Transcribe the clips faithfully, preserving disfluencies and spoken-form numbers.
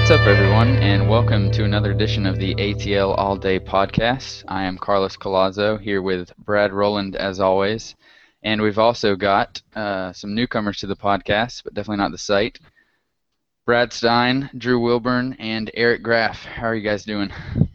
What's up, everyone, and welcome to another edition of the A T L All Day Podcast. I am Carlos Colazzo, here with Brad Rowland, as always, and we've also got uh, some newcomers to the podcast, but definitely not the site. Brad Stein, Drew Wilburn, and Eric Graff. How are you guys doing?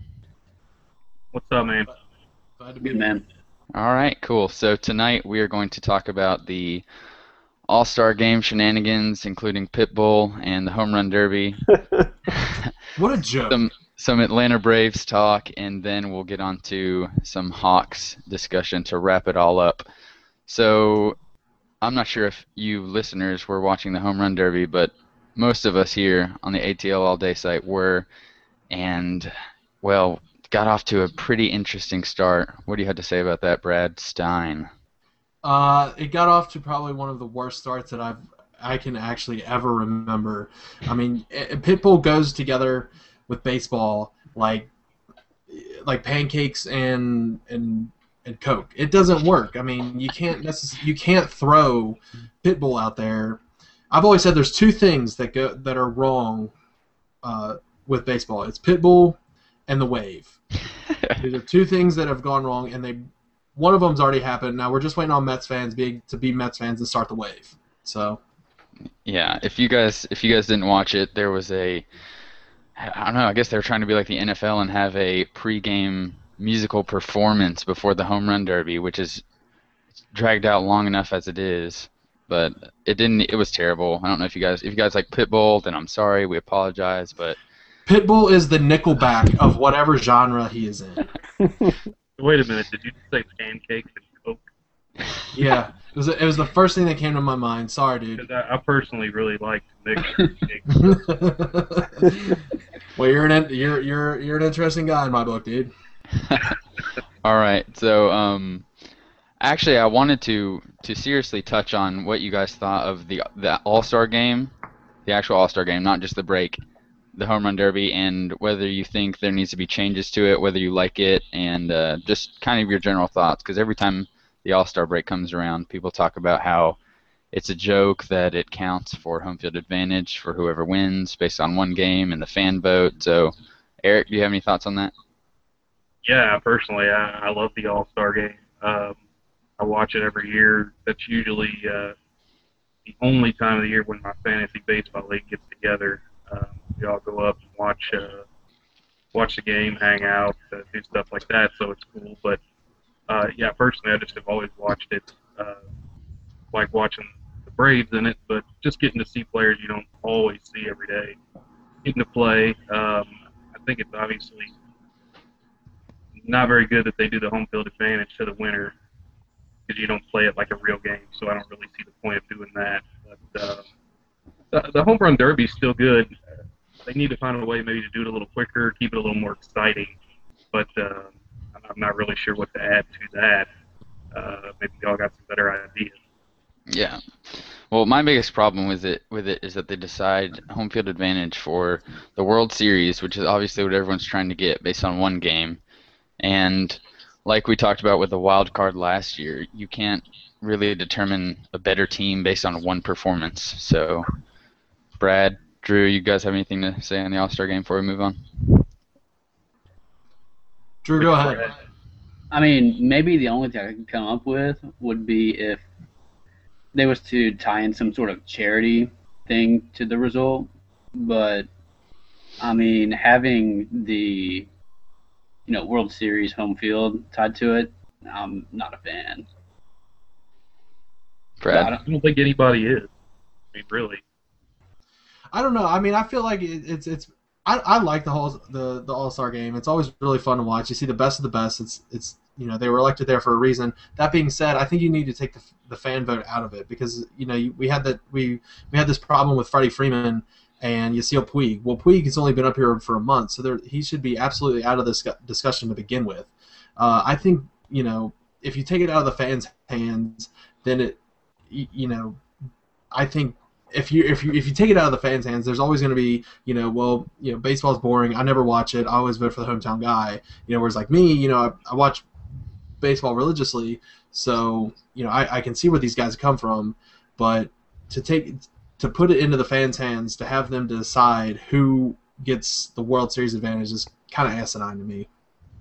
What's up, man? Glad to be here, man. All right, cool. So tonight we are going to talk about the All-Star Game shenanigans, including Pitbull and the Home Run Derby. What a joke. Some, some Atlanta Braves talk, and then we'll get on to some Hawks discussion to wrap it all up. So I'm not sure if you listeners were watching the Home Run Derby, but most of us here on the A T L All Day site were, and, well, got off to a pretty interesting start. What do you have to say about that, Brad Stein? Uh, it got off to probably one of the worst starts that I've I can actually ever remember. I mean, it, Pitbull goes together with baseball like like pancakes and and and Coke. It doesn't work. I mean, you can't necess- you can't throw Pitbull out there. I've always said there's two things that go that are wrong uh, with baseball. It's Pitbull and the wave. These are two things that have gone wrong, and they one of them's already happened. Now we're just waiting on Mets fans being to be Mets fans and start the wave. So, yeah, if you guys if you guys didn't watch it, there was a I don't know. I guess they were trying to be like the N F L and have a pregame musical performance before the Home Run Derby, which is dragged out long enough as it is. But it didn't. It was terrible. I don't know if you guys if you guys like Pitbull, then I'm sorry. We apologize, but Pitbull is the Nickelback of whatever genre he is in. Wait a minute, did you say pancakes and Coke? Yeah, it was it was the first thing that came to my mind. Sorry, dude. Because I, I personally really like mixed pancakes. Well, you're an you're you're you're an interesting guy in my book, dude. All right. So, um, actually, I wanted to to seriously touch on what you guys thought of the the All-Star game, the actual All-Star game, not just the break, the Home Run Derby, and whether you think there needs to be changes to it, whether you like it, and uh, just kind of your general thoughts. Because every time the All-Star break comes around, people talk about how it's a joke that it counts for home field advantage for whoever wins based on one game and the fan vote. So, Eric, do you have any thoughts on that? Yeah, personally, I, I love the All-Star Game. Um, I watch it every year. That's usually uh, the only time of the year when my fantasy baseball league gets together. Um, we all go up and watch uh, watch the game, hang out, uh, do stuff like that. So it's cool. But uh, yeah, personally, I just have always watched it, uh, like watching the Braves in it. But just getting to see players you don't always see every day, getting to play. Um, I think it's obviously not very good that they do the home field advantage to the winner because you don't play it like a real game. So I don't really see the point of doing that. But uh, the, the home run derby is still good. They need to find a way maybe to do it a little quicker, keep it a little more exciting. But uh, I'm not really sure what to add to that. Uh, maybe y'all got some better ideas. Yeah. Well, my biggest problem with it with it is that they decide home field advantage for the World Series, which is obviously what everyone's trying to get based on one game. And like we talked about with the wild card last year, you can't really determine a better team based on one performance. So, Brad, Drew, you guys have anything to say on the All-Star game before we move on? Drew, go ahead. I mean, maybe the only thing I could come up with would be if they was to tie in some sort of charity thing to the result. But, I mean, having the, you know, World Series home field tied to it, I'm not a fan. Brad? I don't, I don't think anybody is. I mean, really. I don't know. I mean, I feel like it, it's it's. I, I like the whole the the All Star game. It's always really fun to watch. You see the best of the best. It's it's you know they were elected there for a reason. That being said, I think you need to take the the fan vote out of it because you know we had that we we had this problem with Freddie Freeman and Yasiel Puig. Well, Puig has only been up here for a month, so there, he should be absolutely out of this discussion to begin with. Uh, I think you know if you take it out of the fans' hands, then it you know I think. If you if you if you take it out of the fans' hands, there's always going to be you know well you know baseball's boring. I never watch it. I always vote for the hometown guy. You know, whereas like me, you know, I, I watch baseball religiously, so you know I, I can see where these guys come from. But to take to put it into the fans' hands, to have them decide who gets the World Series advantage is kind of asinine to me.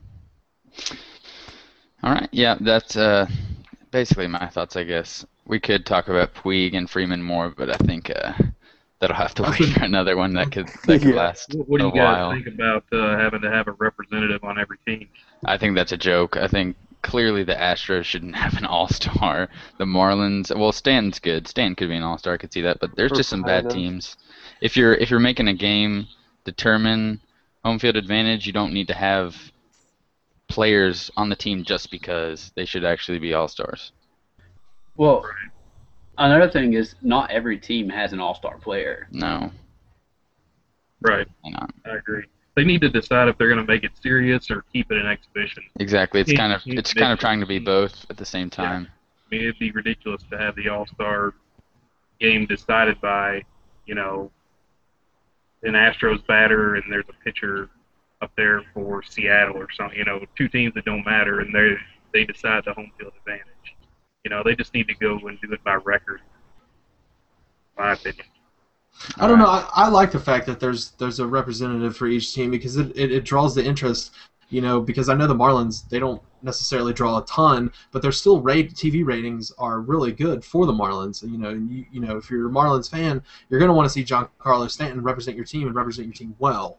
All right, yeah, that's uh, basically my thoughts, I guess. We could talk about Puig and Freeman more, but I think uh, that'll have to wait for another one that could that could Yeah. last What, what do a you guys while. think about uh, having to have a representative on every team? I think that's a joke. I think clearly the Astros shouldn't have an all-star. The Marlins, well, Stanton's good. Stanton could be an all-star. I could see that, but there's just some bad Kind of. teams. If you're if you're making a game determine home field advantage, you don't need to have players on the team just because they should actually be all-stars. Well, another thing is not every team has an all-star player. No, Right, hang on. I agree. They need to decide if they're going to make it serious or keep it an exhibition. Exactly. It's Team- kind of team it's kind of ridiculous. trying to be both at the same time. I mean, it'd be ridiculous to have the All-Star game decided by, you know, an Astros batter and there's a pitcher up there for Seattle or something. You know, two teams that don't matter, and they they decide the home field advantage. You know, they just need to go and do it by record. In my opinion. I don't know. I, I like the fact that there's there's a representative for each team because it, it, it draws the interest. You know, because I know the Marlins, they don't necessarily draw a ton, but they're still rate T V ratings are really good for the Marlins. You know, and you, you know, if you're a Marlins fan, you're going to want to see Giancarlo Stanton represent your team and represent your team well.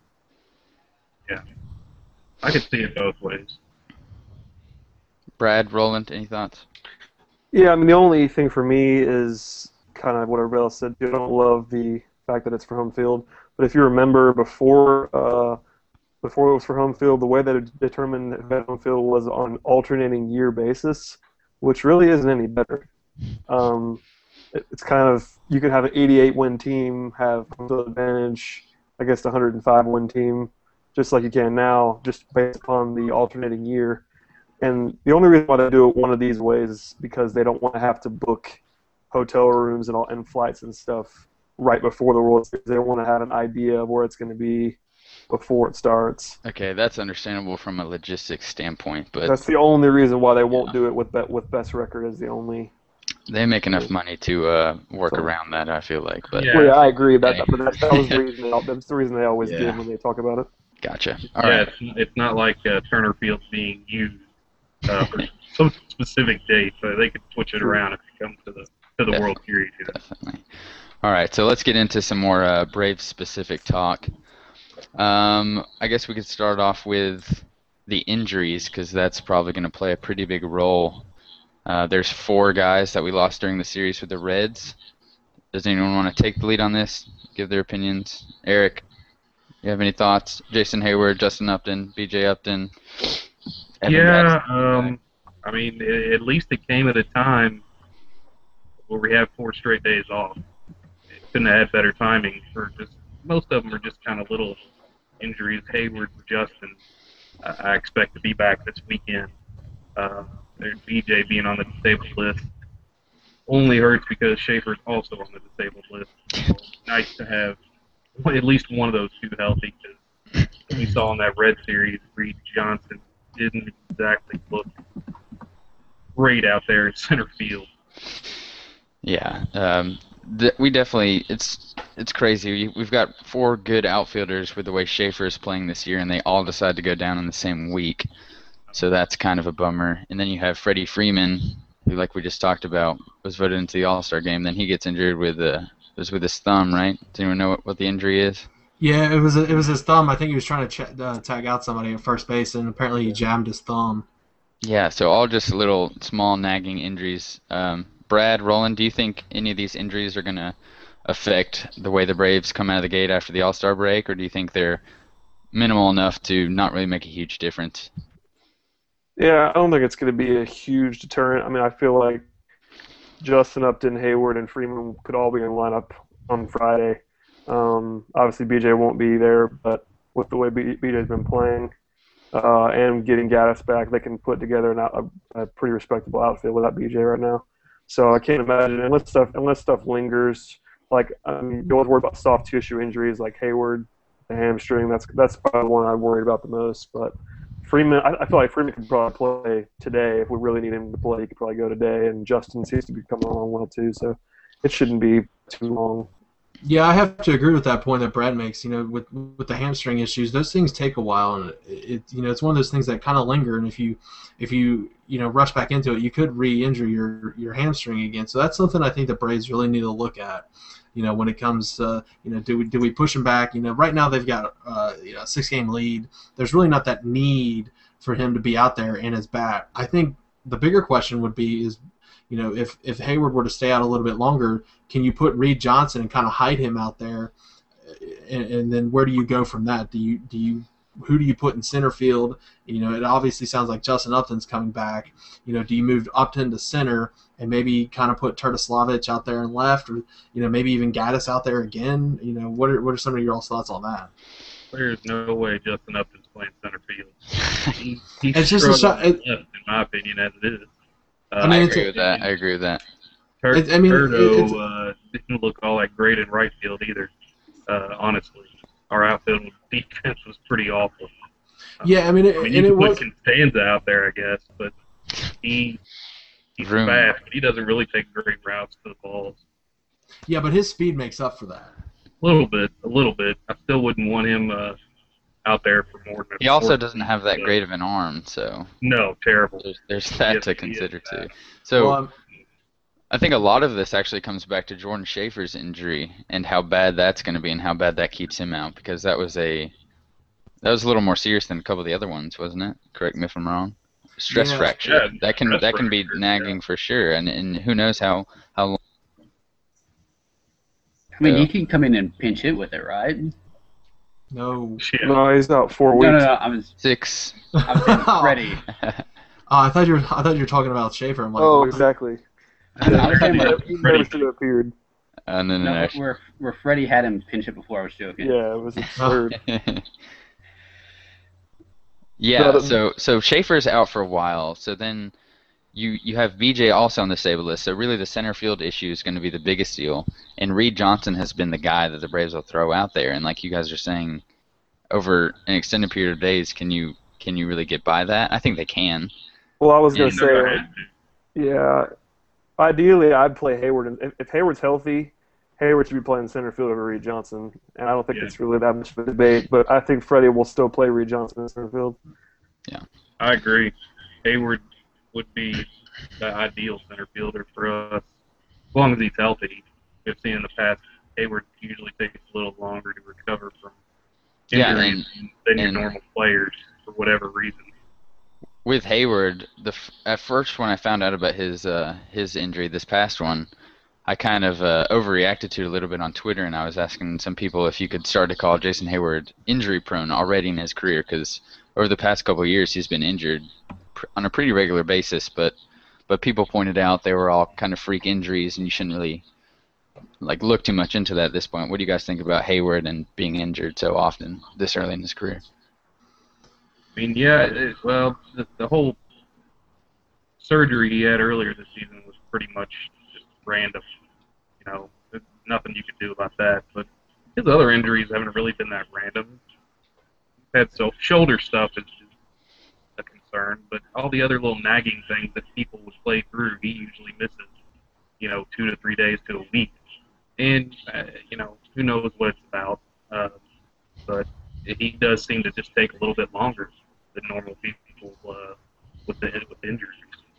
I could see it both ways. Brad, Roland, any thoughts? Yeah, I mean, the only thing for me is kind of what everybody else said. I don't love the fact that it's for home field. But if you remember before uh, before it was for home field, the way that it determined that home field was on an alternating year basis, which really isn't any better. Um, it, it's kind of, you could have an eighty-eight win team, have home field advantage against a one hundred five win team, just like you can now, just based upon the alternating year. And the only reason why they do it one of these ways is because they don't want to have to book hotel rooms and all and flights and stuff right before the World Series. They don't want to have an idea of where it's going to be before it starts. Okay, that's understandable from a logistics standpoint, but That's the only reason why they won't do it with bet with best record is the only. they make enough money to uh, work So- around that, I feel like. But Yeah. Well, yeah, I agree. That, Okay. but that, that was the reason. They, al- that's the reason they always Yeah. give when they talk about it. gotcha. All yeah, right. it's, it's not like uh, Turner Field's being used uh, for some specific date, but they could switch it around if it comes to the to the Yeah. World Series. You know? Definitely. All right, so let's get into some more uh, Braves-specific talk. Um, I guess we could start off with the injuries because that's probably going to play a pretty big role. Uh, there's four guys that we lost during the series with the Reds. Does anyone want to take the lead on this? Give their opinions. Eric, you have any thoughts? Jason Hayward, Justin Upton, B J Upton. Evan Yeah, Gattis. um, I mean, a- at least it came at a time where we have four straight days off. It couldn't have had better timing for just most of them are just kind of little injuries. Hayward, Justin, I, I expect to be back this weekend. Uh, there's B J being on the disabled list. Only hurts because Schaefer's also on the disabled list. So nice to have at least one of those two healthy because we saw in that Red series, Reed Johnson didn't exactly look great out there in center field. Yeah, um, th- we definitely it's it's crazy. We- We've got four good outfielders with the way Schaefer is playing this year, and they all decide to go down in the same week. So that's kind of a bummer. And then you have Freddie Freeman, who, like we just talked about, was voted into the All-Star game. Then he gets injured with uh, it was with his thumb, right? Does anyone know what, what the injury is? Yeah, it was it was his thumb. I think he was trying to ch- uh, tag out somebody at first base, and apparently he jammed his thumb. Yeah, so all just little small nagging injuries. Um, Brad, Roland, do you think any of these injuries are going to affect the way the Braves come out of the gate after the All-Star break, or do you think they're minimal enough to not really make a huge difference? Yeah, I don't think it's going to be a huge deterrent. I mean, I feel like Justin Upton, Hayward, and Freeman could all be in the lineup on Friday. Um, obviously, B J won't be there, but with the way B- BJ's been playing uh, and getting Gaddis back, they can put together an out, a, a pretty respectable outfield without B J right now. So I can't imagine unless stuff unless stuff lingers. Like I mean, you always worry about soft tissue injuries like Hayward, the hamstring. That's that's probably the one I'm worried about the most. But Freeman, I, I feel like Freeman could probably play today if we really need him to play. He could probably go today, and Justin seems to be coming along well too. So it shouldn't be too long. Yeah, I have to agree with that point that Brad makes. You know, with with the hamstring issues, those things take a while, and it, it you know it's one of those things that kind of linger. And if you if you you know rush back into it, you could re-injure your your hamstring again. So that's something I think the Braves really need to look at. You know, when it comes, uh, you know, do we do we push them back? You know, right now they've got uh, you know, a six game lead. There's really not that need for him to be out there in his bat. I think the bigger question would be is, you know, if if Hayward were to stay out a little bit longer, can you put Reed Johnson and kind of hide him out there, and, and then where do you go from that? Do you do you who do you put in center field? You know, it obviously sounds like Justin Upton's coming back. You know, do you move Upton to center and maybe kind of put Turtislavich out there in left, or you know maybe even Gaddis out there again? You know, what are what are some of your thoughts on that? There's no way Justin Upton's playing center field. He, he's It's just a shot. struggling It, left, in my opinion, as it is. Uh, I I, mean, it's agree a- with that. I agree with that. Tur- it- I mean, it- Turdo it's- uh, didn't look all that great in right field either. Uh, honestly, our outfield defense was pretty awful. yeah, I mean, it, I mean, and you it can put was. Constanza out there, I guess, but he he's Room. fast, but he doesn't really take great routes to the balls. Yeah, but his speed makes up for that. A little bit, a little bit. I still wouldn't want him uh, out there for more than. a He also quarter. doesn't have that So, great of an arm, so No, terrible. there's, there's that Yes, to he is consider bad. too. So Well, um, I think a lot of this actually comes back to Jordan Schaefer's injury and how bad that's going to be and how bad that keeps him out, because that was a that was a little more serious than a couple of the other ones, wasn't it? Correct me if I'm wrong. Stress Yeah. fracture. Yeah, that can stress that can be fracture, nagging yeah. for sure, and and who knows how how long. I mean, Yeah. he can come in and pinch hit with it, right? no. Yeah. No, he's out four No, weeks. no, no. I was, Six. I was saying Freddie. Oh, I thought you were. I thought you were talking about Schaefer. I'm like, Oh, what? exactly. I was saying like, He Freddie. never should have appeared. Uh, no, no, no, no. where where Freddie had him pinch it before. I was joking. Yeah, it was absurd. Yeah, But, um, so so Schaefer's out for a while. So then you you have B J also on the disabled list. So really the center field issue is going to be the biggest deal. And Reed Johnson has been the guy that the Braves will throw out there. And like you guys are saying, over an extended period of days, can you can you really get by that? I think they can. Well, I was Yeah, gonna He never say, had to. yeah. Ideally, I'd play Hayward, and if, if Hayward's healthy, Hayward should be playing center field over Reed Johnson. And I don't think Yeah. it's really that much of a debate. But I think Freddie will still play Reed Johnson in center field. I agree. Hayward would be the ideal center fielder for us, as long as he's healthy. We've seen in the past, Hayward usually takes a little longer to recover from Yeah, injuries than your and- normal players for whatever reason. With Hayward, the f- at first when I found out about his uh, his injury, this past one, I kind of uh, overreacted to it a little bit on Twitter, and I was asking some people if you could start to call Jason Hayward injury prone already in his career, because over the past couple of years he's been injured pr- on a pretty regular basis. But but people pointed out they were all kind of freak injuries, and you shouldn't really like look too much into that at this point. What do you guys think about Hayward and being injured so often this early in his career? I mean, yeah, it, well, the, the whole surgery he had earlier this season was pretty much just random. You know, there's nothing you could do about that. But his other injuries haven't really been that random. He's had so shoulder stuff is just a concern, but all the other little nagging things that people would play through, he usually misses. You know, two to three days to a week, and uh, you know, who knows what it's about. Uh, but he does seem to just take a little bit longer than normal people uh, with the with injuries.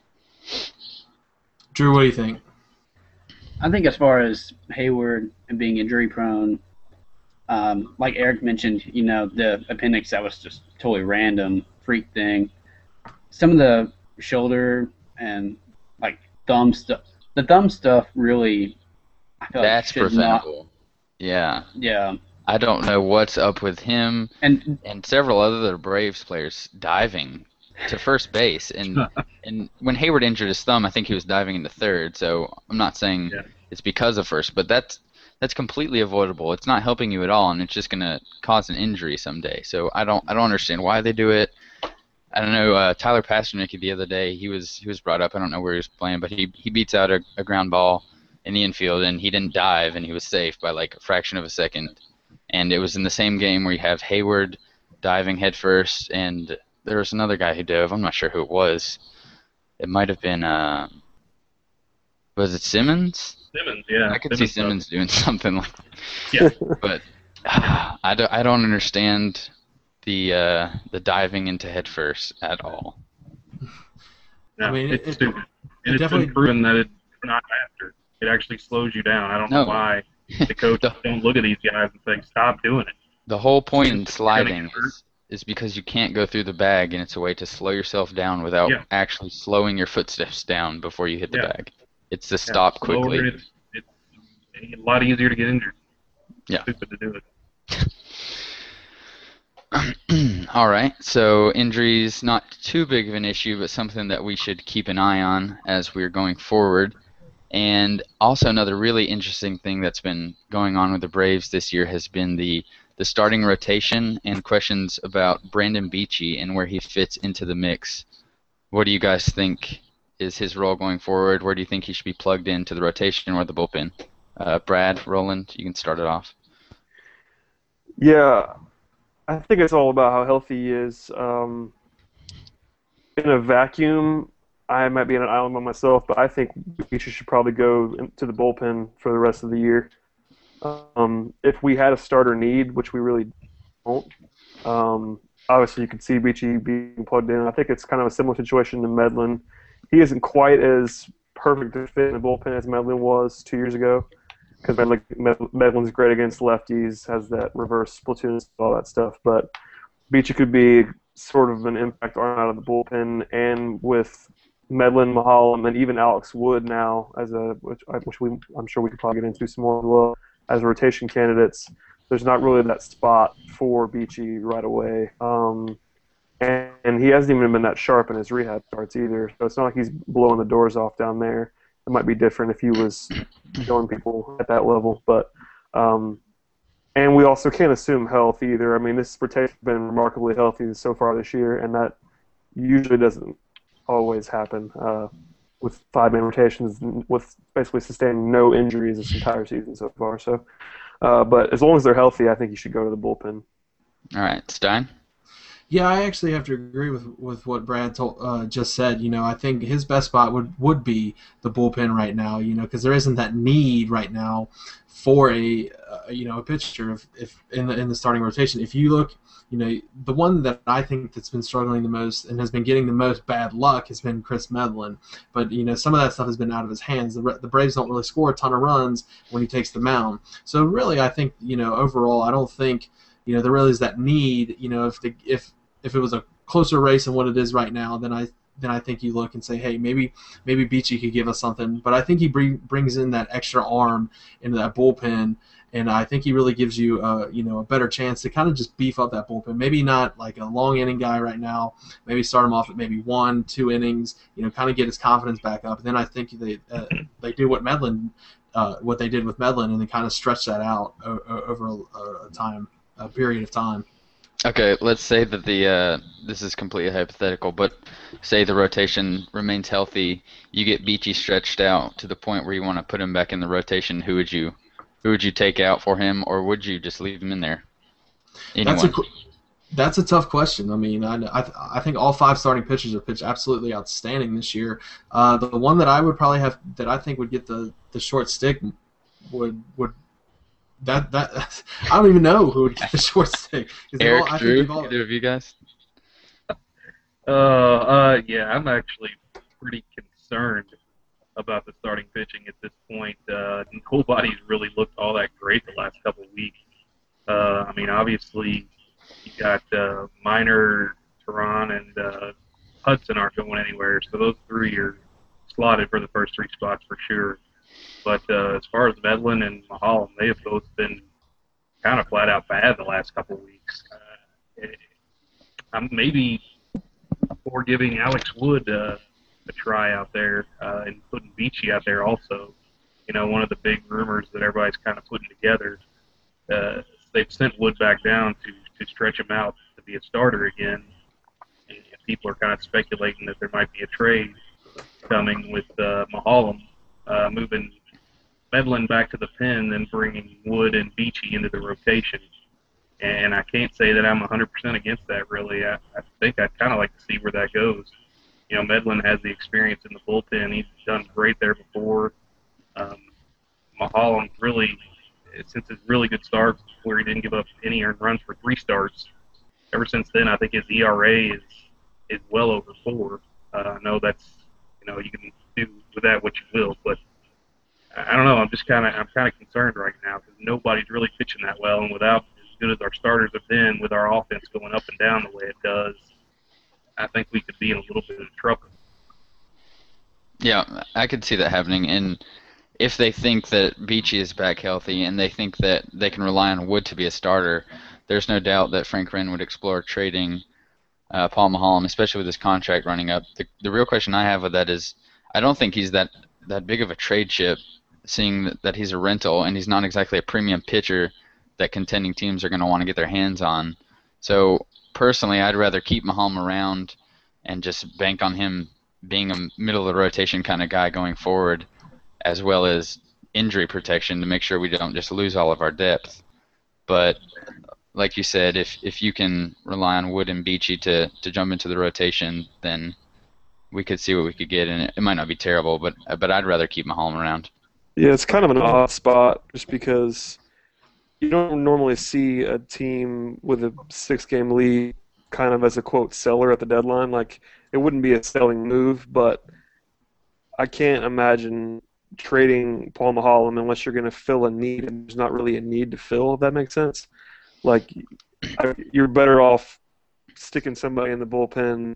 Drew, what do you think? I think as far as Hayward and being injury prone, um, like Eric mentioned, you know, the appendix, that was just totally random, freak thing. Some of the shoulder and like thumb stuff, the thumb stuff really, I feel like That's should not. preventable. Yeah. Yeah, I don't know what's up with him and and several other Braves players diving to first base. And and when Hayward injured his thumb, I think he was diving into third. So I'm not saying Yeah. it's because of first, but that's that's completely avoidable. It's not helping you at all, and it's just going to cause an injury someday. So I don't I don't understand why they do it. I don't know. Uh, Tyler Pasternak the other day, he was he was brought up. I don't know where he was playing, but he he beats out a, a ground ball in the infield, and he didn't dive, and he was safe by like a fraction of a second. And it was in the same game where you have Hayward diving headfirst, and there was another guy who dove. I'm not sure who it was. It might have been, uh, was it Simmons? Simmons, yeah. I could see Simmons Simmons doing something like that. Yeah. But uh, I, don't, I don't understand the uh, the diving into head first at all. No, I mean, it's it- stupid. it And it's definitely- been proven that it's not faster. It actually slows you down. I don't No. know why the coaches The- don't look at these guys and say, stop doing it. The whole point in You're gonna sliding get hurt. is, is because you can't go through the bag, and it's a way to slow yourself down without Yeah. actually slowing your footsteps down before you hit the Yeah. bag. It's to Yeah, stop slower, quickly. It's, it's a lot easier to get injured. Yeah. Stupid to do it. All right, so injuries, not too big of an issue, but something that we should keep an eye on as we're going forward. And also another really interesting thing that's been going on with the Braves this year has been the, the starting rotation and questions about Brandon Beachy and where he fits into the mix. What do you guys think is his role going forward? Where do you think he should be plugged into the rotation or the bullpen? Uh, Brad, Roland, you can start it off. Yeah, I think it's all about how healthy he is. Um, in a vacuum, I might be on an island by myself, but I think Beachy should probably go to the bullpen for the rest of the year. Um, if we had a starter need, which we really don't, um, obviously you could see Beachy being plugged in. I think it's kind of a similar situation to Medlin. He isn't quite as perfect to fit in the bullpen as Medlin was two years ago, because Medlin, Medlin's great against lefties, has that reverse platoon, all that stuff. But Beachy could be sort of an impact arm out of the bullpen, and with Medlin, Mahalam, and even Alex Wood now, as a which, which we I'm sure we could probably get into some more as well, as rotation candidates. There's not really that spot for Beachy right away, um, and, and he hasn't even been that sharp in his rehab starts either. So it's not like he's blowing the doors off down there. It might be different if he was killing people at that level, but um, and we also can't assume health either. I mean, this rotation's been remarkably healthy so far this year, and that usually doesn't always happen uh, with five-man rotations, with basically sustaining no injuries this entire season so far. So, uh, but as long as they're healthy, I think you should go to the bullpen. All right, Stein? Yeah, I actually have to agree with with what Brad told, uh, just said. You know, I think his best spot would, would be the bullpen right now. You know, because there isn't that need right now for a uh, you know a pitcher if, if in the in the starting rotation. If you look, you know, the one that I think that's been struggling the most and has been getting the most bad luck has been Chris Medlin. But you know, some of that stuff has been out of his hands. The, the Braves don't really score a ton of runs when he takes the mound. So really, I think you know overall, I don't think you know there really is that need. You know, if the if if it was a closer race than what it is right now, then I then I think you look and say, hey, maybe maybe Beachy could give us something. But I think he bring, brings in that extra arm into that bullpen, and I think he really gives you a, you know a better chance to kind of just beef up that bullpen. Maybe not like a long inning guy right now. Maybe start him off at maybe one, two innings. You know, kind of get his confidence back up. And then I think they uh, they do what Medlin uh, what they did with Medlin, and they kind of stretch that out o- o- over a, a time a period of time. Okay, let's say that the uh, this is completely hypothetical, but say the rotation remains healthy, you get Beachy stretched out to the point where you want to put him back in the rotation. Who would you, who would you take out for him, or would you just leave him in there? Anyone? That's a qu- that's a tough question. I mean, I I, I think all five starting pitchers have pitched absolutely outstanding this year. Uh, the one that I would probably have that I think would get the, the short stick would would. That that I don't even know who would get the short stick. 'Cause they've Eric, all- I think Drew, they've all- either of you guys? Uh, uh, yeah, I'm actually pretty concerned about the starting pitching at this point. Uh, nobody's really looked all that great the last couple of weeks. Uh, I mean, obviously, you got uh, Minor, Tehran, and uh, Hudson aren't going anywhere, so those three are slotted for the first three spots for sure. But uh, as far as Medlin and Mahalam, they have both been kind of flat out bad the last couple of weeks. Uh, it, I'm maybe for giving Alex Wood uh, a try out there uh, and putting Beachy out there also. You know, one of the big rumors that everybody's kind of putting together. Uh, they've sent Wood back down to, to stretch him out to be a starter again. And people are kind of speculating that there might be a trade coming with uh, Mahalam uh, moving Medlin back to the pen, then bringing Wood and Beachy into the rotation. And I can't say that I'm one hundred percent against that, really. I, I think I'd kind of like to see where that goes. You know, Medlin has the experience in the bullpen. He's done great there before. Um, Mulholland really, since his really good start where he didn't give up any earned runs for three starts, ever since then I think his E R A is is well over four. Uh, I know that's, you know, you can do with that what you will, but I don't know. I'm just kind of I'm kind of concerned right now because nobody's really pitching that well, and without as good as our starters have been, with our offense going up and down the way it does, I think we could be in a little bit of trouble. Yeah, I could see that happening. And if they think that Beachy is back healthy and they think that they can rely on Wood to be a starter, there's no doubt that Frank Wren would explore trading uh, Paul Mulholland, especially with his contract running up. The, the real question I have with that is I don't think he's that, that big of a trade chip, seeing that, that he's a rental and he's not exactly a premium pitcher that contending teams are going to want to get their hands on. So personally, I'd rather keep Mulholland around and just bank on him being a middle of the rotation kind of guy going forward, as well as injury protection to make sure we don't just lose all of our depth. But like you said, if if you can rely on Wood and Beachy to, to jump into the rotation, then we could see what we could get, and it, it might not be terrible, but but I'd rather keep Mulholland around. Yeah, it's kind of an odd spot just because you don't normally see a team with a six-game lead kind of as a, quote, seller at the deadline. Like, it wouldn't be a selling move, but I can't imagine trading Paul Mulholland unless you're going to fill a need, and there's not really a need to fill, if that makes sense. Like, you're better off sticking somebody in the bullpen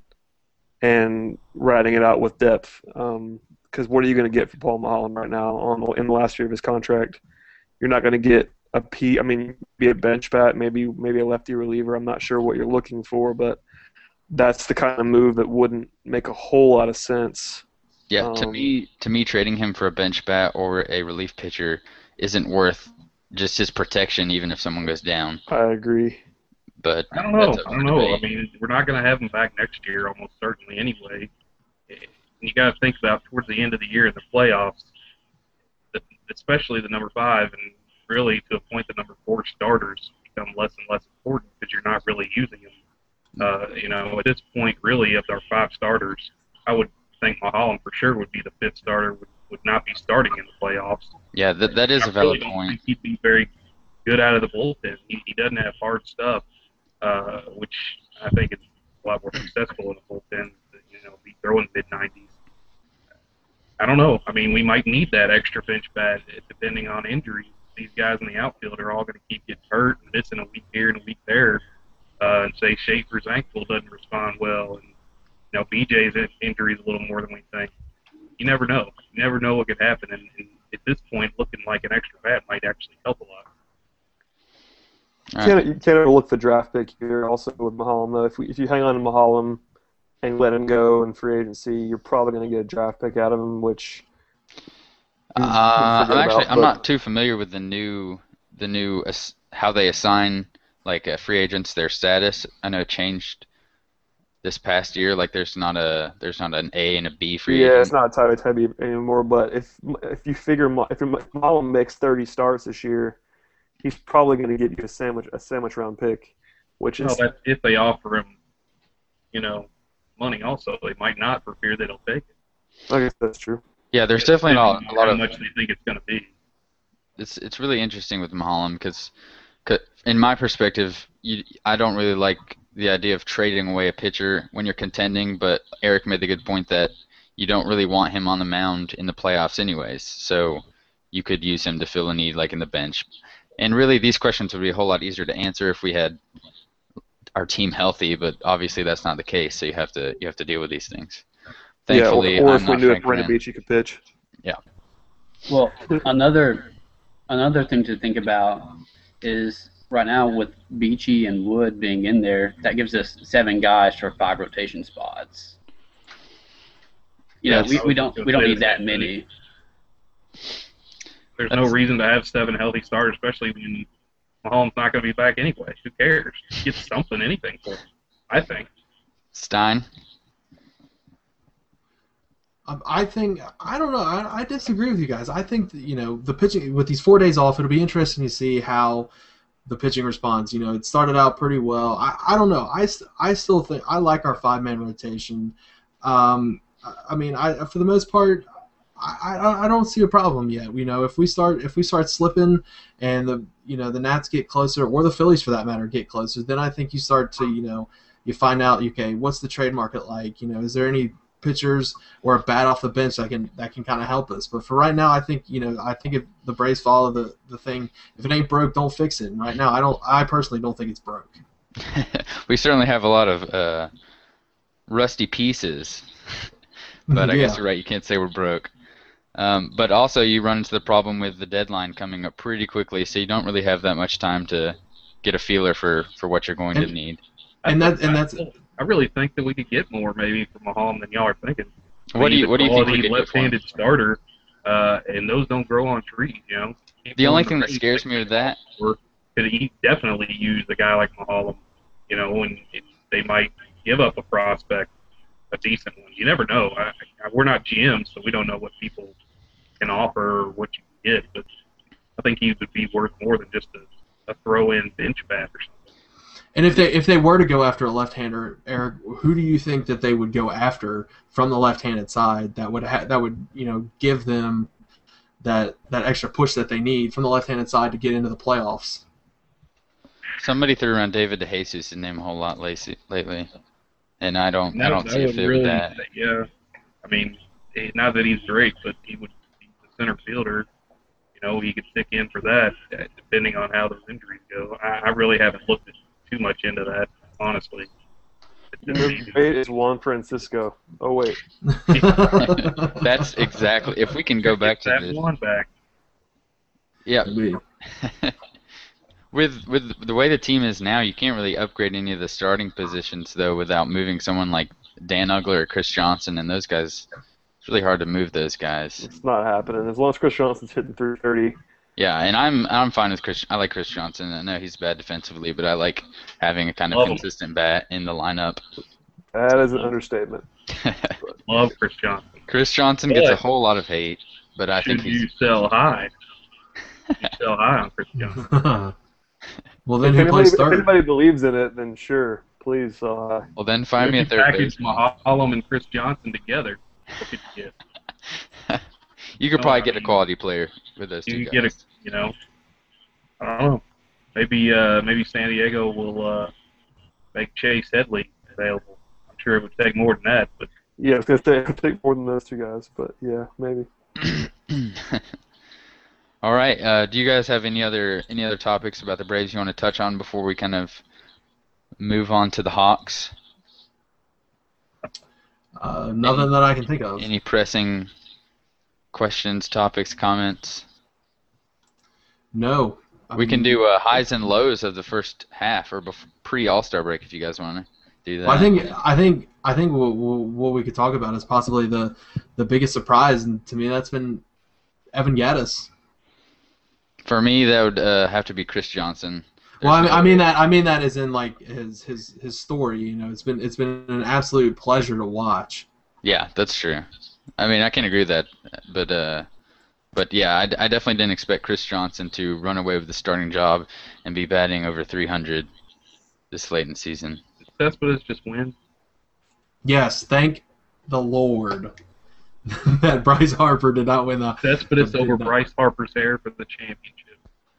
and riding it out with depth. Um, because what are you going to get for Paul Mulholland right now on the, in the last year of his contract? You're not going to get a P. I mean, be a bench bat, maybe maybe a lefty reliever. I'm not sure what you're looking for, but that's the kind of move that wouldn't make a whole lot of sense. Yeah, um, to me, to me, trading him for a bench bat or a relief pitcher isn't worth just his protection, even if someone goes down. I agree. But I don't know. that's up I for don't know. I debate. mean, we're not going to have him back next year, almost certainly anyway. You got to think about towards the end of the year in the playoffs, especially the number five, and really to a point the number four starters become less and less important because you're not really using them. Uh, you know, at this point, really, of our five starters, I would think Mulholland for sure would be the fifth starter, would, would not be starting in the playoffs. Yeah, that that is I a valid really don't point. think he'd be very good out of the bullpen. He, he doesn't have hard stuff, uh, which I think is a lot more successful in the bullpen. You know, be throwing mid nineties. I don't know. I mean, we might need that extra bench bat depending on injuries. These guys in the outfield are all going to keep getting hurt and missing a week here and a week there. Uh, and say Schaefer's ankle doesn't respond well, and you know B J's injury is a little more than we think. You never know. You never know what could happen, and, and at this point, looking like an extra bat might actually help a lot. You All can't, right. you can't overlook the draft pick here also with Mulholland, though. If, we, if you hang on to Mulholland and let him go in free agency, you're probably going to get a draft pick out of him, which you- you Uh, forget I'm actually about, I'm but- not too familiar with the new the new ass- how they assign like uh, free agents their status. I know it changed this past year. Like there's not a there's not an A and a B free Yeah, agent. it's not tight heavy anymore. But if if you figure Mu- if Mulholland makes thirty starts this year, he's probably going to get you a sandwich a sandwich round pick, which is Well, that's if they offer him, you know, money. Also, they might not for fear that he'll take it. I guess that's true. Yeah, there's definitely a lot, a Depending lot on of how much they think it's going to be. it's it's really interesting with Mulholland because, in my perspective, you, I don't really like the idea of trading away a pitcher when you're contending. But Eric made the good point that you don't really want him on the mound in the playoffs, anyways. So you could use him to fill a need, like in the bench. And really, these questions would be a whole lot easier to answer if we had our team healthy. But obviously, that's not the case. So you have to you have to deal with these things. Thankfully, yeah, or, or I'm if we not knew if Frank Brandon Wren. Beachy could pitch. Well, another another thing to think about is right now with Beachy and Wood being in there, that gives us seven guys for five rotation spots. You know, Yes. we, we don't we don't need that many. There's no That's- reason to have seven healthy starters, especially when Mulholland's not going to be back anyway. Who cares? Get something, anything for him, I think. Stein. Um, I think I don't know. I, I disagree with you guys. I think that, you know, the pitching with these four days off, it'll be interesting to see how the pitching responds. You know, it started out pretty well. I, I don't know. I, st- I still think I like our five man rotation. Um, I, I mean, I for the most part, I, I I don't see a problem yet. You know, if we start if we start slipping, and the you know the Nats get closer, or the Phillies for that matter get closer, then I think you start to you know you find out okay, what's the trade market like? You know, is there any pitchers or a bat off the bench that can that can kind of help us? But for right now, I think you know I think if the Braves follow the the thing, if it ain't broke, don't fix it. And right now, I don't I personally don't think it's broke. We certainly have a lot of uh, rusty pieces, but I Yeah. guess you're right. You can't say we're broke. Um, but also, you run into the problem with the deadline coming up pretty quickly, so you don't really have that much time to get a feeler for, for what you're going And- to need. And that and that's I really think that we could get more maybe from Maholm than y'all are thinking. What do you He's a What do you think we quality could get for him? left-handed starter, uh, and those don't grow on trees, you know. The only thing that scares me with that, Could he definitely use a guy like Maholm, you know, and it, they might give up a prospect, a decent one. You never know. I, I, we're not G Ms, so we don't know what people can offer or what you can get. But I think he would be worth more than just a, a throw-in bench bat or something. And if they if they were to go after a left-hander, Eric, who do you think that they would go after from the left-handed side that would ha- that would you know give them that that extra push that they need from the left-handed side to get into the playoffs? somebody threw around David DeJesus and name a whole lot lacy, lately, and I don't I No, don't that see a would fit really, with that. Yeah, I mean, eh, not that he's great, but he would be the center fielder. You know, he could stick in for that, uh, depending on how those injuries go. I, I really haven't looked at too much into that, honestly. It just seems- Wait, is Juan Francisco. Oh wait, That's exactly. If we can go back to that this, one back. yeah. Maybe. With with the way the team is now, you can't really upgrade any of the starting positions though without moving someone like Dan Ugler or Chris Johnson, and those guys. It's really hard to move those guys. it's not happening. As long as Chris Johnson's hitting three thirty, Yeah, and I'm I'm fine with Chris. I like Chris Johnson. I know he's bad defensively, but I like having a kind of Love him. consistent bat in the lineup. that is an understatement. Love Chris Johnson. Chris Johnson gets a But- whole lot of hate, but I think Should he's you sell high? You sell high on Chris Johnson. Well, then If who anybody, plays if third? anybody believes in it, then sure, please. Uh, well. Then find me a If you third package baseman. Maholm and Chris Johnson together, what could you get? You could No, probably I get a mean, quality player with those two You guys. get a, you know, I don't know. Maybe, uh, maybe San Diego will uh, make Chase Headley available. I'm sure it would take more than that, but yeah, I was gonna say it could take more than those two guys, but yeah, maybe. All right. Uh, do you guys have any other any other topics about the Braves you want to touch on before we kind of move on to the Hawks? Uh, nothing that I can think of. Any pressing questions, topics, comments? No. I We can mean, do uh, highs and lows of the first half or bef- pre All Star break if you guys want to do that. I think I think I think what, what what we could talk about is possibly the the biggest surprise, and to me that's been Evan Gattis. For me, that would uh, have to be Chris Johnson. Well, I There's mean, no- I mean that I mean that as in like his his his story. You know, it's been it's been an absolute pleasure to watch. Yeah, that's true. I mean, I can agree with that, but uh, but yeah, I, I definitely didn't expect Chris Johnson to run away with the starting job and be batting over three hundred this late in the season. Cespedes just win. Yes, thank the Lord that Bryce Harper did not win the. Cespedes the big over night. Bryce Harper's hair for the championship.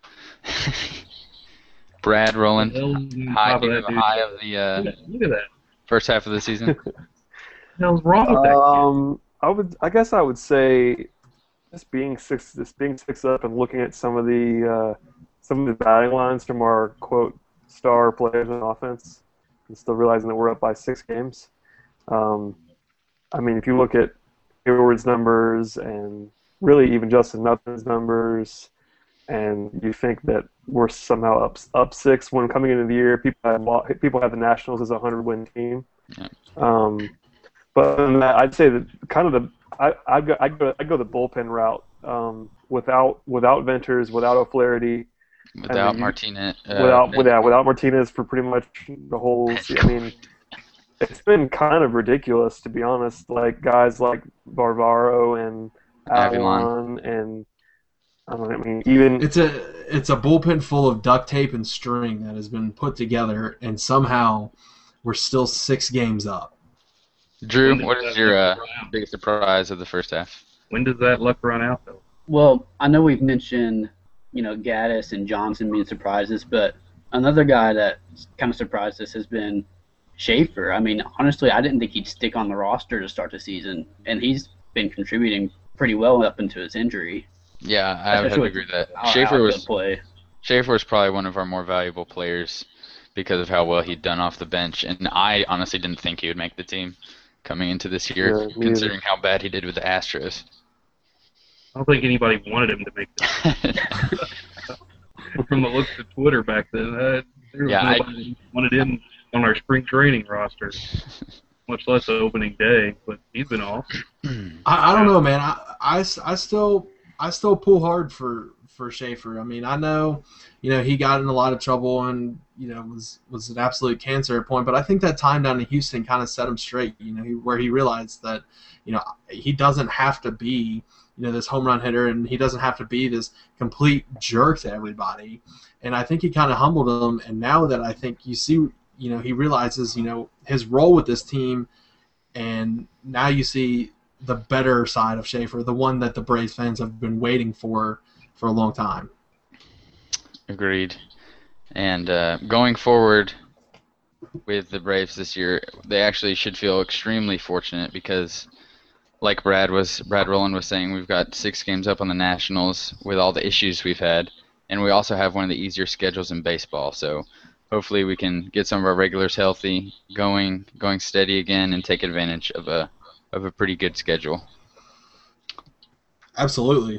Brad rolling Hell, on high, top of that the dude. high of the uh, Look at- look at that. first half of the season. What the hell's wrong with that kid? Um, I would, I guess, I would say, just being six, just being six up and looking at some of the, uh, some of the batting lines from our quote star players in offense, and still realizing that we're up by six games. Um, I mean, if you look at Hayward's numbers and really even Justin Nutton's numbers, and you think that we're somehow up up six when coming into the year, people have lo- people have the Nationals as a hundred win team. Yeah. Um, but other than that, I'd say that kind of the I I go I go I go the bullpen route um, without without Venters, without O'Flaherty, Without mean, Martinez. Uh, without without without Martinez for pretty much the whole. se- I mean, it's been kind of ridiculous to be honest. Like guys like Barbaro and Avilan. Avilan and I don't know. I mean, even It's a it's a bullpen full of duct tape and string that has been put together, and somehow we're still six games up. Drew, what is your uh, biggest surprise of the first half? When does that luck run out, though? Well, I know we've mentioned, you know, Gaddis and Johnson being surprises, but another guy that kind of surprised us has been Schaefer. I mean, honestly, I didn't think he'd stick on the roster to start the season, and he's been contributing pretty well up into his injury. Yeah, I would have to agree with that. Our Schaefer outfield was play. Schaefer was probably one of our more valuable players because of how well he'd done off the bench, and I honestly didn't think he would make the team coming into this year, Yeah, me considering how bad he did with the Astros. I don't think anybody wanted him to make that. From the looks of Twitter back then, uh, there was Yeah, I- nobody who wanted him on our spring training roster, much less the opening day. But he's been awesome. I, I don't know, man. I, I, I still I still pull hard for, for Schaefer. I mean, I know, you know, he got in a lot of trouble and, you know, was was an absolute cancer at a point. But I think that time down in Houston kind of set him straight, you know, he, where he realized that, you know, he doesn't have to be, you know, this home run hitter, and he doesn't have to be this complete jerk to everybody. And I think he kind of humbled him. And now that I think you see, you know, he realizes, you know, his role with this team, and now you see the better side of Schaefer, the one that the Braves fans have been waiting for for a long time. Agreed. And uh, going forward with the Braves this year, they actually should feel extremely fortunate because, like Brad was, Brad Rowland was saying, we've got six games up on the Nationals with all the issues we've had, and we also have one of the easier schedules in baseball. So hopefully we can get some of our regulars healthy, going, going steady again, and take advantage of a of a pretty good schedule. Absolutely.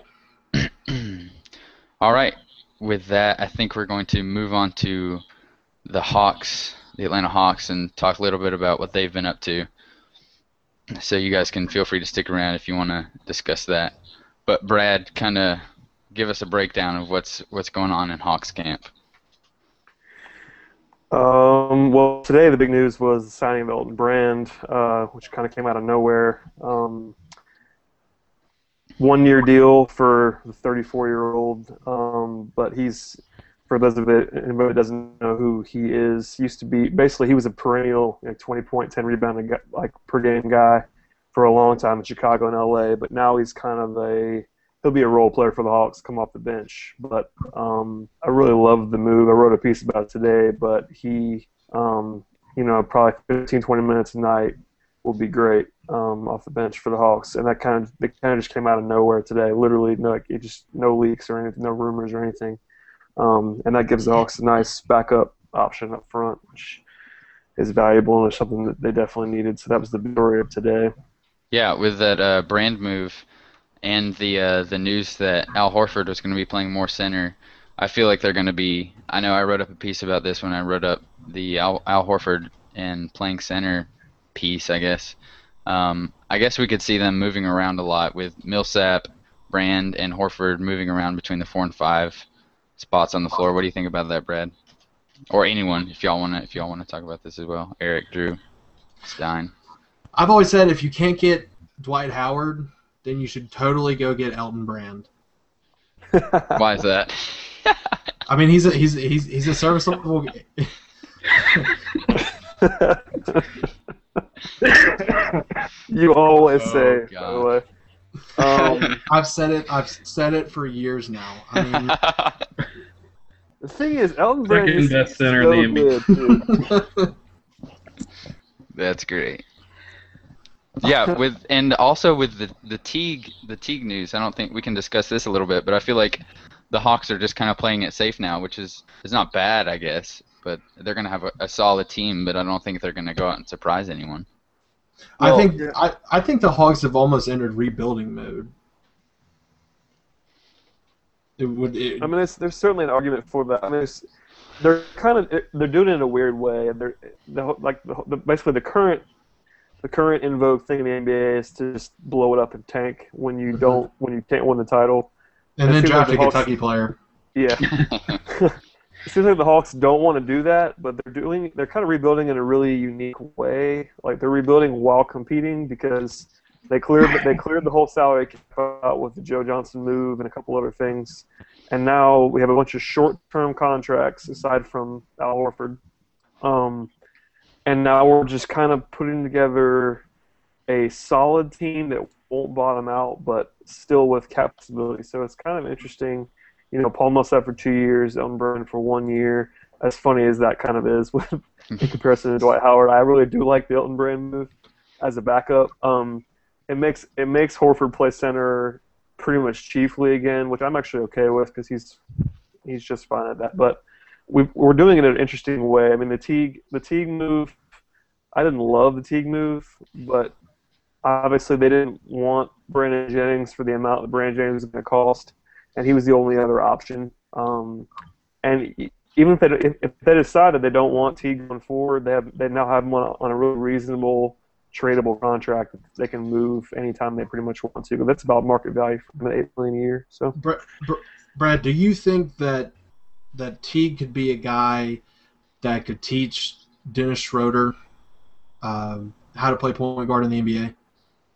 All right. With that, I think we're going to move on to the Hawks, the Atlanta Hawks, and talk a little bit about what they've been up to. So you guys can feel free to stick around if you want to discuss that. But Brad, kind of give us a breakdown of what's what's going on in Hawks camp. Um, well, today the big news was the signing of Elton Brand, uh, which kind of came out of nowhere. Um, one-year deal for the thirty-four-year-old, um, but he's, for those of it, anybody that doesn't know who he is, used to be, basically he was a perennial, like twenty-point, ten rebound like per game guy for a long time in Chicago and L A, but now he's kind of a, he'll be a role player for the Hawks, come off the bench. But um, I really love the move. I wrote a piece about it today, but he, um, you know, probably fifteen, twenty minutes a night will be great um, off the bench for the Hawks. And that kind of, it kind of just came out of nowhere today. Literally, no, like, it just no leaks or anything, no rumors or anything. Um, and that gives the Hawks a nice backup option up front, which is valuable and is something that they definitely needed. So that was the story of today. Yeah, with that uh, Brand move and the uh, the news that Al Horford was going to be playing more center, I feel like they're going to be. I know I wrote up a piece about this when I wrote up the Al, Al Horford and playing center piece, I guess. Um, I guess we could see them moving around a lot with Millsap, Brand, and Horford moving around between the four and five spots on the floor. What do you think about that, Brad? Or anyone, if y'all want to, if y'all want to talk about this as well. Eric, Drew, Stein. I've always said if you can't get Dwight Howard, then you should totally go get Elton Brand. Why is that? I mean, he's a he's he's he's a serviceable. You always Oh, say, by the God. way. Um, I've said it. I've said it for years now. I mean, the thing is, Elton Brand Second is best center so in the good, too. That's great. Yeah, with and also with the the Teague the Teague news, I don't think we can discuss this a little bit, but I feel like the Hawks are just kind of playing it safe now, which is is not bad, I guess. But they're gonna have a, a solid team, but I don't think they're gonna go out and surprise anyone. I Well, think I, I think the Hawks have almost entered rebuilding mode. It would. It, I mean, there's, there's certainly an argument for that. I mean, it's, they're kind of they're doing it in a weird way, and they're the, like the, the, basically the current the current in vogue thing in the N B A is to just blow it up and tank when you don't when you can't win the title. and it then seems draft like a the Hawks- Kentucky player. Yeah. It seems like the Hawks don't want to do that, but they're doing they're kind of rebuilding in a really unique way. Like they're rebuilding while competing because they cleared they cleared the whole salary cap out with the Joe Johnson move and a couple other things, and now we have a bunch of short-term contracts aside from Al Horford, um, and now we're just kind of putting together a solid team that won't bottom out, but still with cap stability. So it's kind of interesting. You know, Paul Millsap for two years, Elton Brand for one year. As funny as that kind of is with in comparison to Dwight Howard, I really do like the Elton Brand move as a backup. Um, it makes it makes Horford play center pretty much chiefly again, which I'm actually okay with because he's he's just fine at that. But we we're doing it in an interesting way. I mean, the Teague the Teague move, I didn't love the Teague move, but obviously they didn't want Brandon Jennings for the amount that Brandon Jennings was going to cost, and he was the only other option. Um, and even if they, if, if they decided they don't want Teague going forward, they have they now have him on a, on a really reasonable tradable contract that they can move anytime they pretty much want to. But that's about market value for eight million a year. So, Brad, Brad, do you think that that Teague could be a guy that could teach Dennis Schroeder um, how to play point guard in the N B A?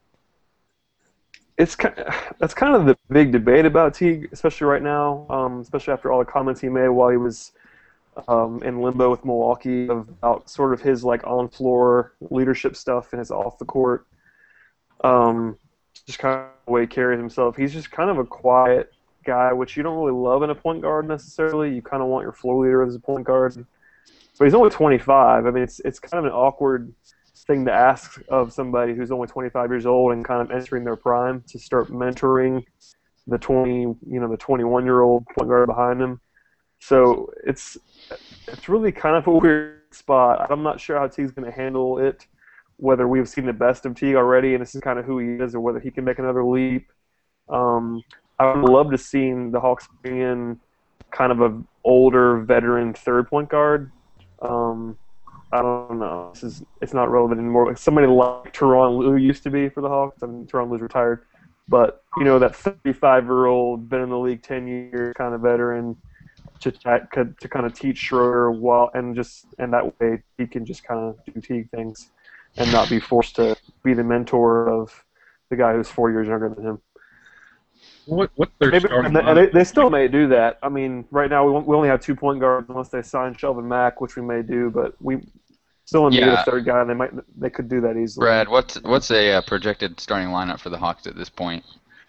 It's kind of, that's kind of the big debate about Teague, especially right now, um, especially after all the comments he made while he was um, in limbo with Milwaukee about sort of his like on-floor leadership stuff and his off-the-court, um, just kind of the way he carries himself. He's just kind of a quiet guy, which you don't really love in a point guard necessarily. You kind of want your floor leader as a point guard, but he's only twenty-five. I mean, it's it's kind of an awkward thing to ask of somebody who's only twenty-five years old and kind of entering their prime to start mentoring the twenty, you know, the twenty-one-year-old point guard behind him. So it's it's really kind of a weird spot. I'm not sure how Teague's going to handle it, whether we've seen the best of Teague already and this is kind of who he is, or whether he can make another leap. Um, I would love to see the Hawks bring in kind of an older veteran third point guard. Um, I don't know. This is it's not relevant anymore. Like somebody like Tyronn Lue used to be for the Hawks. I mean, Tyronn Lue's retired, but you know that thirty-five-year-old, been in the league ten years, kind of veteran, to to, to kind of teach Schroeder while and just and that way he can just kind of do Teague things and not be forced to be the mentor of the guy who's four years younger than him. What what's their Maybe, starting and they, and lineup? they, they still may do that. I mean, right now we, won't- we only have two point guards unless they sign Shelvin Mack, which we may do, but we still need Yeah. a third guy, and they might they could do that easily. Brad, what's what's a uh, projected starting lineup for the Hawks at this point?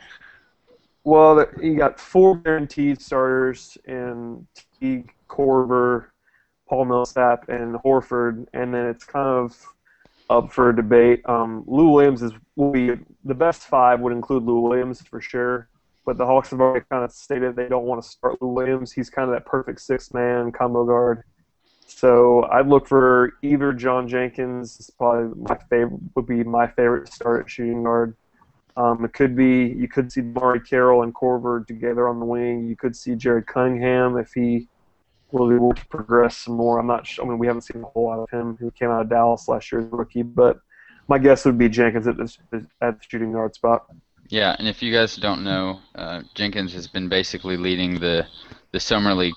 Well, the- you got four guaranteed starters in Teague, Korver, Paul Millsap, and Horford, and then it's kind of up for debate. Um, Lou Williams is will be the best five would include Lou Williams for sure, but the Hawks have already kind of stated they don't want to start Lou Williams. He's kind of that perfect six-man combo guard. So I'd look for either John Jenkins, is probably my favorite, would be my favorite to start at shooting guard. Um, it could be you could see Maury Carroll and Korver together on the wing. You could see Jared Cunningham if he really will progress some more. I'm not sure. I mean, we haven't seen a whole lot of him. Who came out of Dallas last year as a rookie, but my guess would be Jenkins at the at the shooting guard spot. Yeah, and if you guys don't know, uh, Jenkins has been basically leading the the summer league.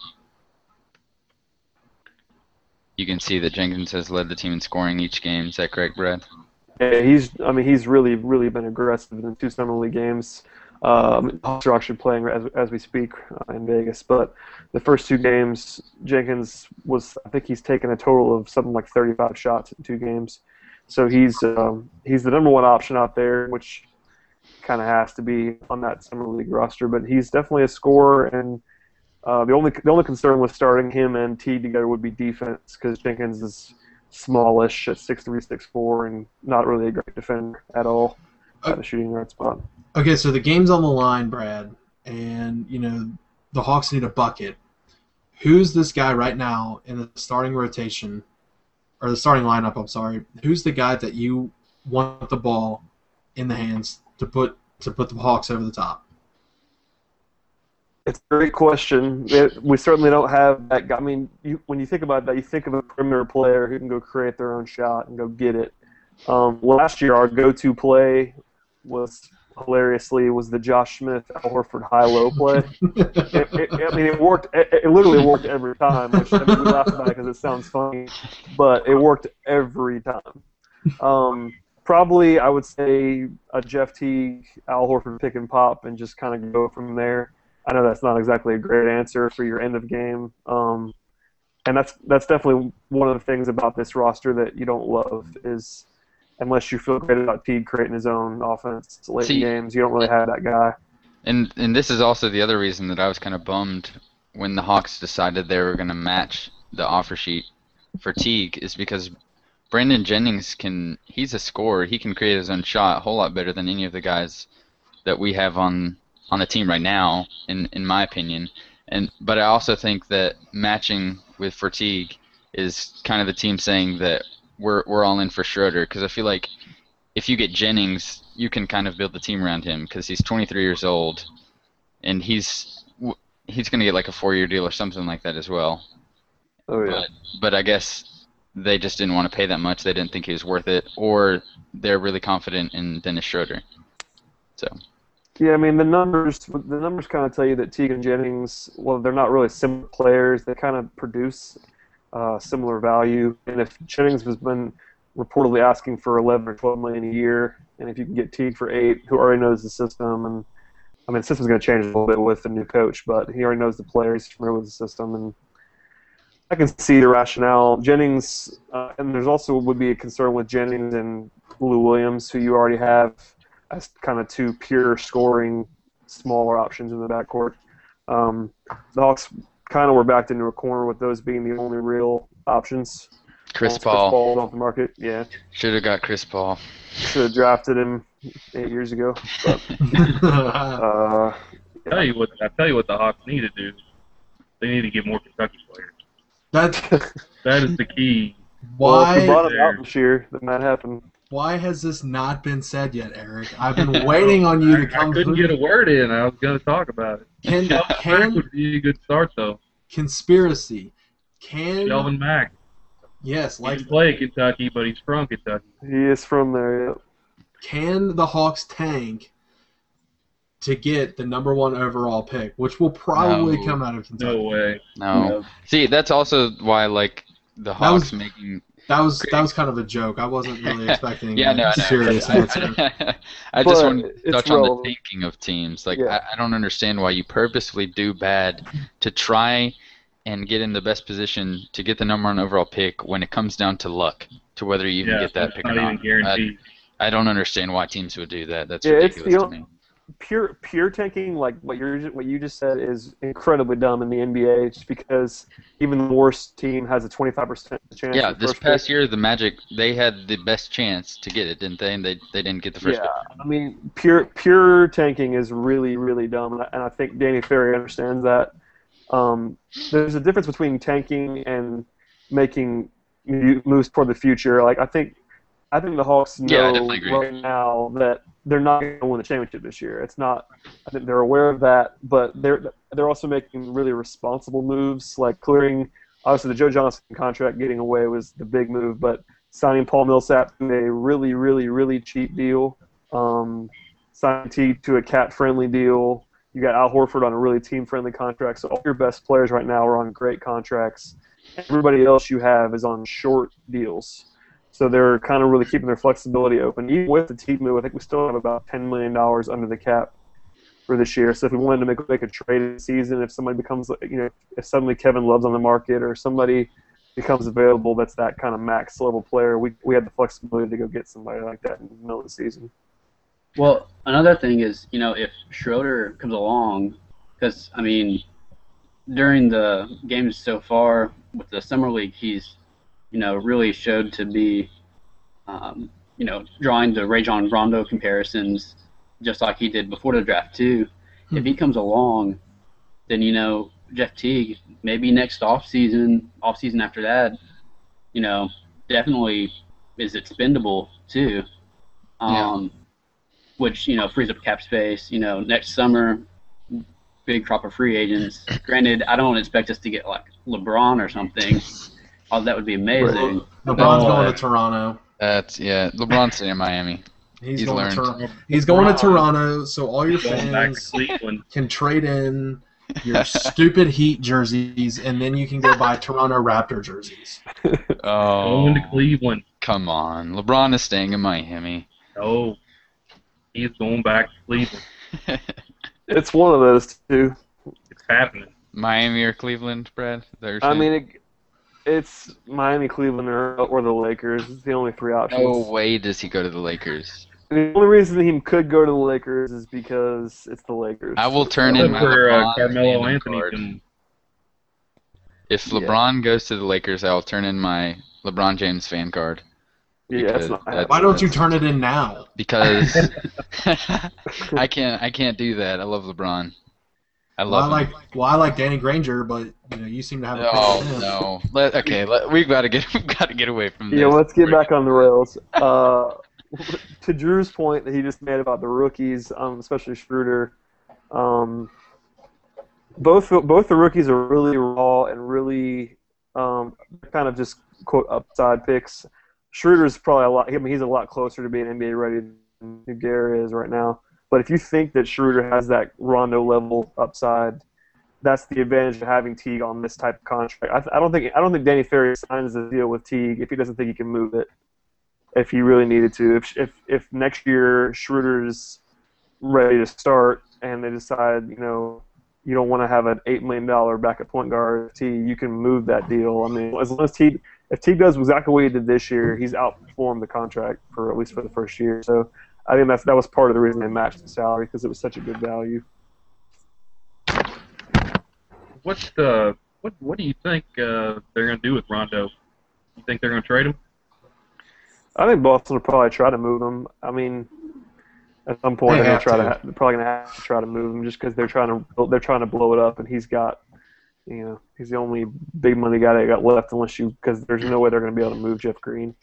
You can see that Jenkins has led the team in scoring each game. Is that correct, Brad? Yeah, he's. I mean, he's really, really been aggressive in the two summer league games. Um, Hawks are actually playing as as we speak uh, in Vegas, but the first two games, Jenkins was. I think he's taken a total of something like thirty-five shots in two games. So he's um, he's the number one option out there, which kind of has to be on that summer league roster. But he's definitely a scorer, and uh, the only the only concern with starting him and T together would be defense, because Jenkins is smallish at six three, six four, and not really a great defender at all at the shooting guard spot. Okay, so the game's on the line, Brad, and you know the Hawks need a bucket. Who's this guy right now in the starting rotation, or the starting lineup? I'm sorry. Who's the guy that you want the ball in the hands to put to put the Hawks over the top? It's a great question. It, we certainly don't have that guy. I mean, you, when you think about that, you think of a perimeter player who can go create their own shot and go get it. Um, last year, our go-to play was hilariously was the Josh Smith Al Horford high-low play. it, it, I mean, it worked. It, it literally worked every time. Which, I mean, we laugh about it because it sounds funny, but it worked every time. Um, probably, I would say a Jeff Teague, Al Horford pick and pop, and just kind of go from there. I know that's not exactly a great answer for your end of game, um, and that's that's definitely one of the things about this roster that you don't love is, unless you feel great about Teague creating his own offense late See, in games, you don't really have that guy. And and this is also the other reason that I was kind of bummed when the Hawks decided they were going to match the offer sheet for Teague, is because Brandon Jennings can, he's a scorer. He can create his own shot a whole lot better than any of the guys that we have on on the team right now, in in my opinion. And but I also think that matching with for Teague is kind of the team saying that we're we're all in for Schroeder, because I feel like if you get Jennings, you can kind of build the team around him, because he's twenty-three years old, and he's he's going to get like a four-year deal or something like that as well. Oh yeah. But, but I guess they just didn't want to pay that much. They didn't think he was worth it, or they're really confident in Dennis Schroeder. So. Yeah, I mean the numbers. The numbers kind of tell you that Teague and Jennings, well, they're not really similar players. They kind of produce uh, similar value. And if Jennings has been reportedly asking for eleven or twelve million a year, and if you can get Teague for eight, who already knows the system, and I mean the system's going to change a little bit with the new coach, but he already knows the players, he's familiar with the system, and I can see the rationale. Jennings, uh, and there's also would be a concern with Jennings and Lou Williams, who you already have as kind of two pure scoring, smaller options in the backcourt. Um, the Hawks kind of were backed into a corner with those being the only real options. Chris Once Paul. Chris Paul's off the market, yeah. Should have got Chris Paul. Should have drafted him eight years ago. But, uh, tell you what, I tell you what the Hawks need to do. They need to get more Kentucky players. That's That is the key. well, if we why. brought him out this year, that might happen. Why has this not been said yet, Eric? I've been waiting on you to I, I come. couldn't through. get a word in. I was going to talk about it. Can Shelvin Mack can would be a good start, though. conspiracy? Can Shelvin Mack. yes, He like didn't play at Kentucky, but he's from Kentucky. He is from there, yeah. can the Hawks tank to get the number one overall pick, which will probably No. come out of Kentucky? No way. No. No. See, that's also why, like, the Hawks was- making. That was that was kind of a joke. I wasn't really expecting Yeah, a no, I know. serious I, answer. I just But want to it's touch on the relevant. thinking of teams. Like, Yeah. I, I don't understand why you purposefully do bad to try and get in the best position to get the number one overall pick when it comes down to luck, to whether you even Yeah, get that it's pick not or even not. guaranteed. I, I don't understand why teams would do that. That's Yeah, it's ridiculous the to on- me. Pure pure tanking, like what you're what you just said, is incredibly dumb in the N B A. Just because even the worst team has a twenty-five percent chance. Yeah, of this first past pick. year, the Magic, they had the best chance to get it, didn't they? And they, they didn't get the first Yeah, pick. I mean, pure pure tanking is really really dumb, and I, and I think Danny Ferry understands that. Um, there's a difference between tanking and making mu- moves toward the future. Like I think, I think the Hawks Yeah, I know definitely agree. right now that they're not going to win the championship this year. It's not. I think they're aware of that, but they're they're also making really responsible moves, like clearing. Obviously, the Joe Johnson contract getting away was the big move, but signing Paul Millsap to a really, really, really cheap deal, um, signing T to a cat-friendly deal. You got Al Horford on a really team-friendly contract, so all your best players right now are on great contracts. Everybody else you have is on short deals. So they're kind of really keeping their flexibility open. Even with the Teague move, I think we still have about ten million dollars under the cap for this year. So if we wanted to make make a trade in the season, if somebody becomes, you know, if suddenly Kevin Love's on the market or somebody becomes available that's that kind of max level player, we we have the flexibility to go get somebody like that in the middle of the season. Well, another thing is, you know, if Schroeder comes along, because, I mean, during the games so far with the Summer League, he's, you know, really showed to be, um, you know, drawing the Rajon Rondo comparisons just like he did before the draft, too. Hmm. If he comes along, then, you know, Jeff Teague, maybe next offseason, offseason after that, you know, definitely is expendable, too. Um, Which, you know, frees up cap space. You know, next summer, big crop of free agents. Granted, I don't expect us to get, like, LeBron or something. Oh, that would be amazing. LeBron's No, going uh, to Toronto. That's, yeah, LeBron's in Miami. He's, he's going learned. to Toronto. He's going to LeBron. Toronto, so all your Going back to fans Cleveland. can trade in your stupid Heat jerseys, and then you can go buy Toronto Raptor jerseys. Oh, Going to Cleveland. come on. LeBron is staying in Miami. No. He's going back to Cleveland. It's one of those two. It's happening. Miami or Cleveland, Brad? Is that what you're I saying? mean, it, It's Miami, Cleveland, or, or the Lakers. It's the only three options. No way does he go to the Lakers. The only reason he could go to the Lakers is because it's the Lakers. I will turn in That's my where uh, LeBron Carmelo fandom Anthony card. can. If Yeah. LeBron goes to the Lakers, I will turn in my LeBron James fan card. Yeah, that's because not that's- Why don't you turn it in now? Because I can't I can't do that. I love LeBron. I Well, I love like him. well, I like Danny Granger, but you know you seem to have a Oh problem with him. no! Let, okay, let, we've got to get we've got to get away from this. Yeah, let's get back on the rails. Uh, to Drew's point that he just made about the rookies, um, especially Schroeder, um, both both the rookies are really raw and really um, kind of just quote upside picks. Schroeder's probably a lot. I mean, he's a lot closer to being N B A ready than Gary is right now. But if you think that Schroeder has that Rondo level upside, that's the advantage of having Teague on this type of contract. I, I don't think I don't think Danny Ferry signs a deal with Teague if he doesn't think he can move it. If he really needed to, if if if next year Schroeder's ready to start and they decide, you know, you don't want to have an eight million dollar backup point guard with Teague, you can move that deal. I mean, as long as Teague, if Teague does exactly what he did this year, he's outperformed the contract for at least for the first year. So I think that's that was part of the reason they matched the salary because it was such a good value. What's the what? What do you think uh, they're going to do with Rondo? You think they're going to trade him? I think Boston will probably try to move him. I mean, at some point They they're, gonna have try to. to. ha- they're probably going to have to try to move him just because they're trying to they're trying to blow it up, and he's got, you know, he's the only big money guy they got left unless you because there's no way they're going to be able to move Jeff Green.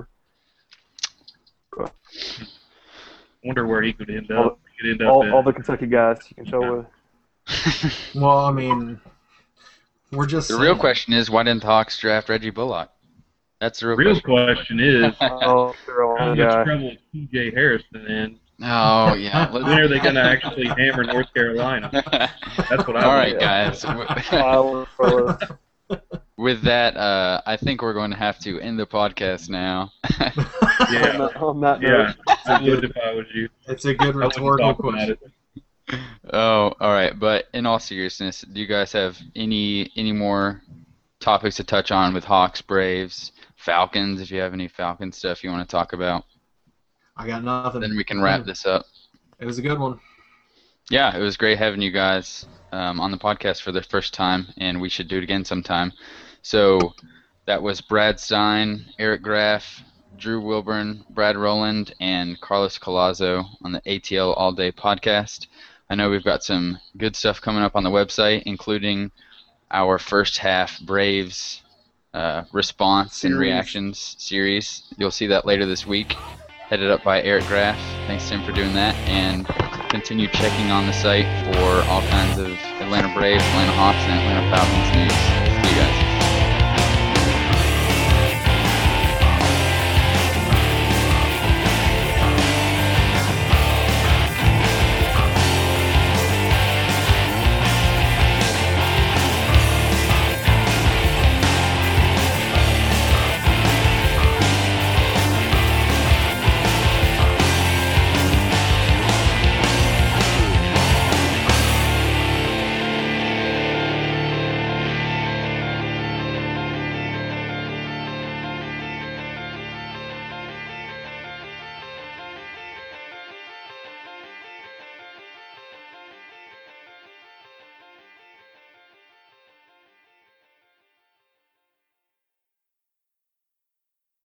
Wonder where he could end All up. He could end up All, in- all the Kentucky guys you can show with. Well, I mean, we're just The real saying. question is, why didn't the Hawks draft Reggie Bullock? That's the real, real question. question is Oh, they're all how one much guy. trouble is T J Harrison in? Oh yeah. When let's- are they going to actually hammer North Carolina? That's what I All want. right, guys. Iowa fellas. With that, uh, I think we're going to have to end the podcast now. On Yeah, that, on that yeah. note, I would if I was you. It's a good I wouldn't rhetorical talk about question. it. Oh, all right. But in all seriousness, do you guys have any any more topics to touch on with Hawks, Braves, Falcons? If you have any Falcon stuff you want to talk about, I got nothing. then we can wrap this up. It was a good one. Yeah, it was great having you guys um, on the podcast for the first time, and we should do it again sometime. So that was Brad Stein, Eric Graff, Drew Wilburn, Brad Rowland, and Carlos Colazo on the A T L All Day podcast. I know we've got some good stuff coming up on the website, including our first half Braves uh, response and Series. reactions series. You'll see that later this week, headed up by Eric Graff. Thanks to him for doing that, and continue checking on the site for all kinds of Atlanta Braves, Atlanta Hawks, and Atlanta Falcons news.